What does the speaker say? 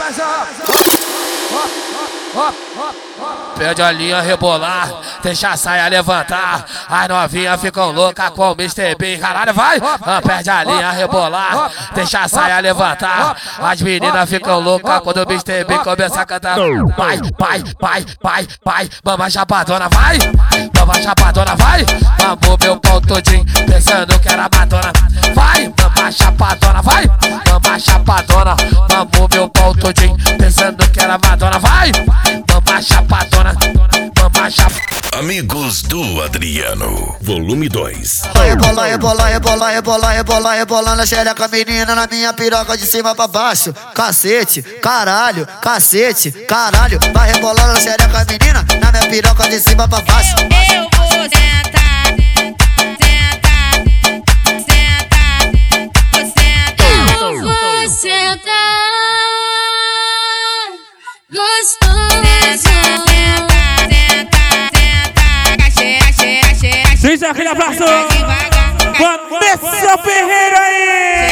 Pede a linha rebolar, deixa a saia levantar. As novinhas ficam loucas com o Mr. Bean. Caralho, vai! Perde a linha rebolar, deixa a saia levantar. As meninas ficam loucas quando o Mr. Bean começa a cantar. Vai, vai, vai, vai, vai, mama chapadona, vai! Mama chapadona, vai! Mamou meu pau todinho, pensando que era Madonna. Vai, mama chapadona, vai! Mama chapadona, mamou meu pau todinho, pensando que era Madonna. Vai, mama chapadona, mama chapadona. Amigos do Adriano, volume 2. Rebola, rebola, rebola, rebola, rebola, rebola na xereca, menina, na minha piroca de cima pra baixo. Cacete, caralho, cacete, caralho. Vai rebolar na xereca, menina, na minha piroca de cima pra baixo. Eu vou sentar, sentar, sentar, vou sentar. Eu vou sentar, gostoso. Diz aquele abraço, Vanessa Ferreira aí!